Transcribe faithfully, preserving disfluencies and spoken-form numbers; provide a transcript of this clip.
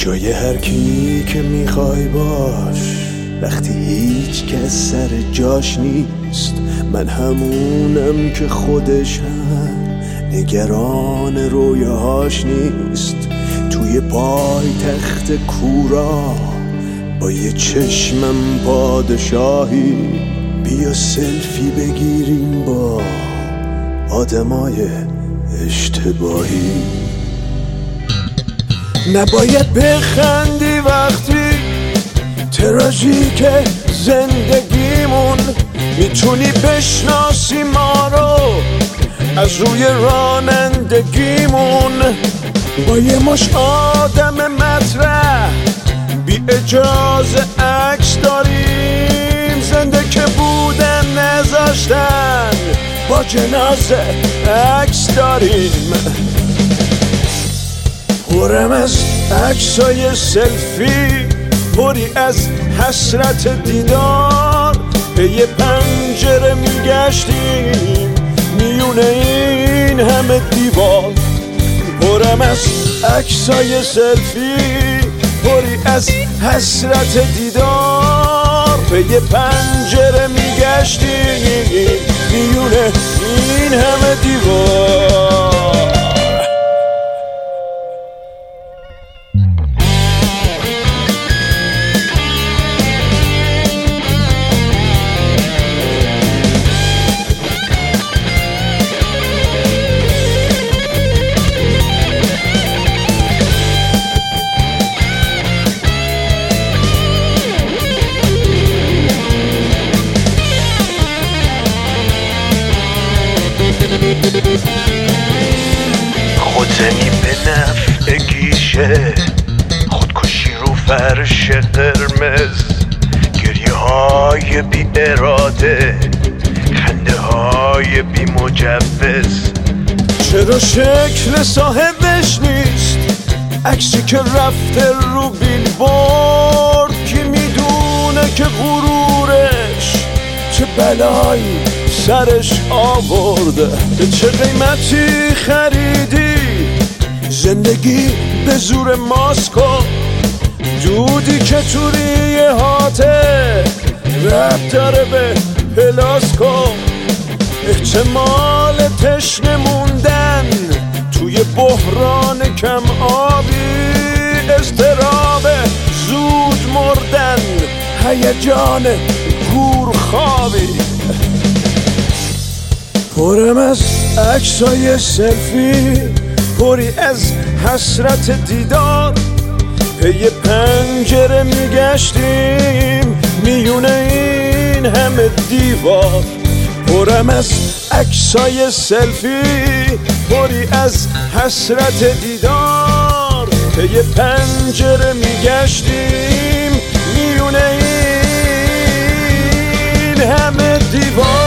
جای هر کی که میخوای باش، وقتی هیچ کس سر جاش نیست. من همونم که خودش هم نگران رویاهاش نیست. توی پای تخت کورا با یه چشمم پادشاهی، بیا سلفی بگیریم با آدمای اشتباهی. نباید بخندی وقتی تراژیک زندگیمون، میتونی بشناسی ما رو از روی رانندگیمون. با یه مش آدم مطرح بی اجازه عکس داریم، زنده که بودن نذاشتن با جنازه عکس داریم. پرم از عکسای سلفی، پری از حسرت دیدار، به یه پنجره میگشتیم میونه این همه دیوار. پرم از عکسای سلفی، پری از حسرت دیدار، به یه پنجره میگشتیم میونه این همه دیوار. خودزنی به نفع گیشه، خودکشی رو فرش قرمز، گریه های بی اراده، خنده های بی مجوز. چرا شکل صاحبش نیست عکسی که رفته رو بیلبورد؟ کی میدونه که غرورش چه بلایی سرش آورده؟ به چه قیمتی خریدی زندگی به زور ماسکو؟ دودی که تو ریه هاته ربط داره به پلاسکو. احتمال تشنه موندن توی بحران کم آبی، اضطراب زود مردن، هیجان گورخوابی. پرم از عکسای سلفی، پری از حسرت دیدار، به یه پنجره میگشتیم میونه این همه دیوار. پرم از عکسای سلفی، پری از حسرت دیدار، به یه پنجره میگشتیم میونه این همه دیوار.